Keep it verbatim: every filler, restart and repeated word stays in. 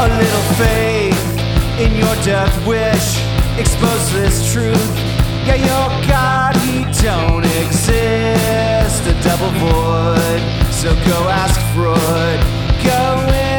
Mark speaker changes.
Speaker 1: little faith in your death wish. Expose this truth. Yeah, your God, he don't exist. A double void. So go ask Freud. Go in.